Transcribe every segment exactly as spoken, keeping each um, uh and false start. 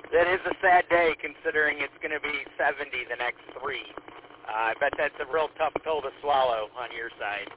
that is a sad day considering it's going to be seventy the next three. Uh, I bet that's a real tough pill to swallow on your side.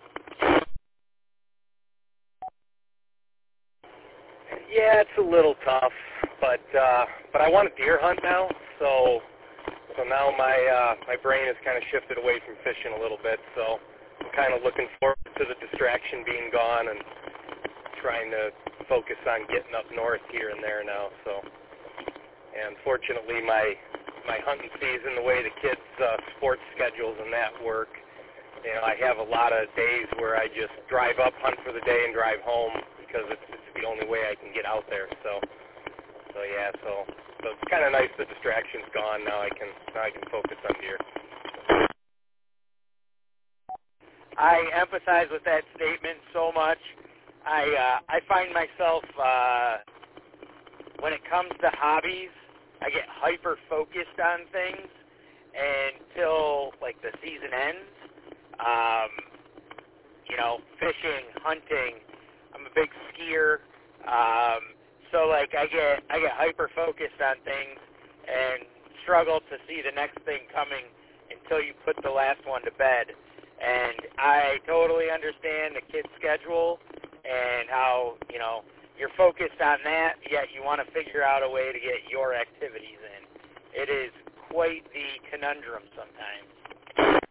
Yeah, it's a little tough, but uh, but I want to deer hunt now, so so now my uh, my brain has kind of shifted away from fishing a little bit. So I'm kind of looking forward to the distraction being gone and trying to focus on getting up north here and there now. So, and fortunately, my my hunting season, the way the kids' uh, sports schedules and that work, you know, I have a lot of days where I just drive up, hunt for the day, and drive home because it's, it's the only way I can get out there. So, so yeah, so so it's kind of nice the distraction's gone now. I can now I can focus on deer. I empathize with that statement so much. I uh, I find myself uh, when it comes to hobbies, I get hyper focused on things until like the season ends. Um, you know, fishing, hunting. I'm a big skier, um, so like I get I get hyper focused on things and struggle to see the next thing coming until you put the last one to bed. And I totally understand the kid's schedule and how, you know, you're focused on that, yet you want to figure out a way to get your activities in. It is quite the conundrum sometimes.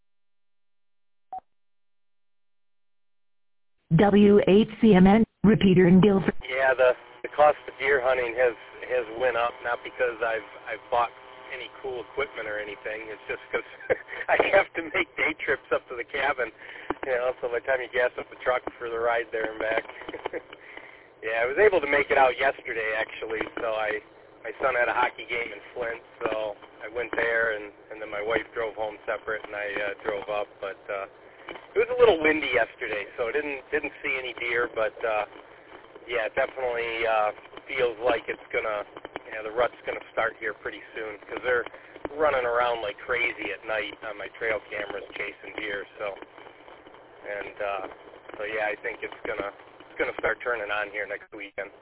W eight C M N, repeater in Guilford. Yeah, the, the cost of deer hunting has, has went up, not because I've I've bought any cool equipment or anything. It's just because I have to make day trips up to the cabin, you know, so by the time you gas up the truck for the ride there and back. Yeah, I was able to make it out yesterday, actually, so I, my son had a hockey game in Flint, so I went there, and, and then my wife drove home separate, and I uh, drove up, but uh, it was a little windy yesterday, so I didn't, didn't see any deer, but uh, yeah, it definitely uh, feels like it's going to, yeah, the rut's going to start here pretty soon because they're running around like crazy at night on my trail cameras chasing deer. So, and uh, so yeah, I think it's gonna it's gonna start turning on here next weekend.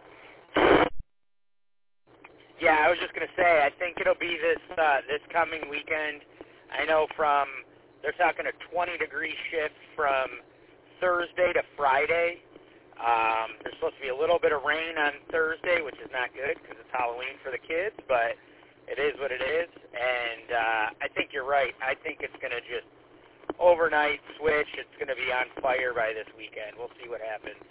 Yeah, I was just gonna say, I think it'll be this uh, this coming weekend. I know from they're talking a twenty degree shift from Thursday to Friday. Um, there's supposed to be a little bit of rain on Thursday, which is not good because it's Halloween for the kids, but it is what it is. And uh, I think you're right. I think it's going to just overnight switch. It's going to be on fire by this weekend. We'll see what happens.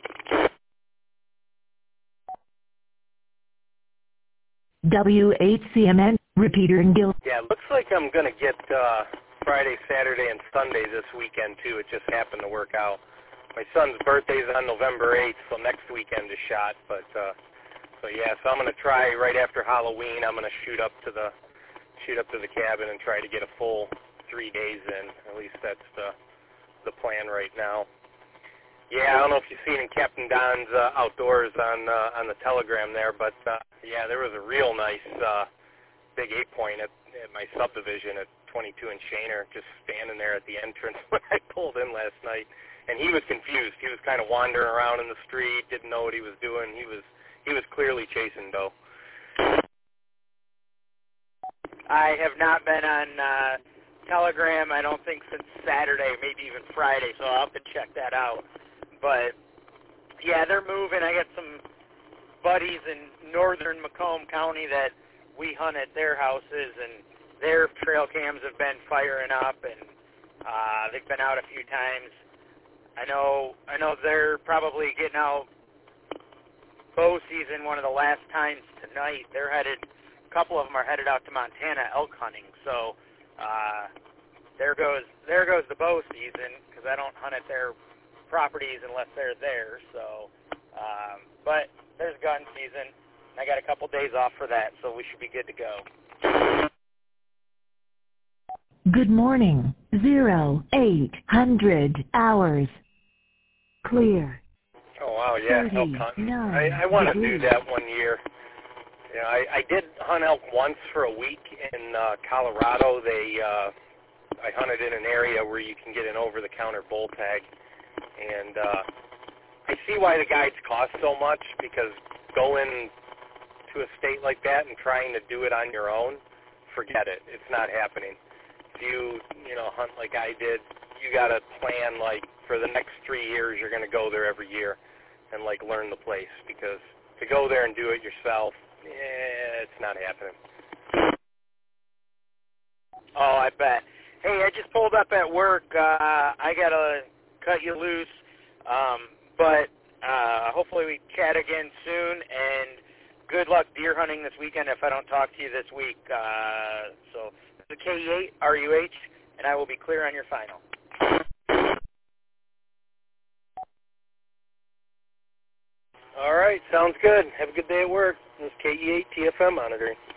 W eight C M N, repeater in Guilford. Yeah, it looks like I'm going to get uh, Friday, Saturday, and Sunday this weekend, too. It just happened to work out. My son's birthday is on November eighth, so next weekend is shot. But uh, so yeah, so I'm going to try right after Halloween. I'm going to shoot up to the shoot up to the cabin and try to get a full three days in. At least that's the the plan right now. Yeah, I don't know if you've seen in Captain Don's uh, Outdoors on uh, on the Telegram there, but uh, yeah, there was a real nice uh, big eight point at, at my subdivision at twenty-two and Shaner, just standing there at the entrance when I pulled in last night. And he was confused. He was kind of wandering around in the street, didn't know what he was doing. He was he was clearly chasing doe. I have not been on uh, Telegram, I don't think, since Saturday, maybe even Friday, so I'll have to check that out. But, yeah, they're moving. I got some buddies in northern Macomb County that we hunt at their houses, and their trail cams have been firing up, and uh, they've been out a few times. I know I know they're probably getting out bow season one of the last times tonight. They're headed, a couple of them are headed out to Montana elk hunting. So uh, there goes there goes the bow season because I don't hunt at their properties unless they're there. So, um, but there's gun season. I got a couple days off for that, so we should be good to go. Good morning. Zero eight hundred hours. Clear. Oh, wow, yeah, elk hunting. I, I want to do that one year. You know, I, I did hunt elk once for a week in uh, Colorado. They, uh, I hunted in an area where you can get an over-the-counter bull tag. And uh, I see why the guides cost so much, because going to a state like that and trying to do it on your own, forget it. It's not happening. If you, you know, hunt like I did, you got to plan, like, for the next three years you're going to go there every year and, like, learn the place, because to go there and do it yourself, yeah, it's not happening. Oh, I bet. Hey, I just pulled up at work. Uh, I got to cut you loose, um, but uh, hopefully we chat again soon, and good luck deer hunting this weekend if I don't talk to you this week. Uh, so this is K E eight R U H, and I will be clear on your final. All right, sounds good. Have a good day at work. This is K E eight T F M monitoring.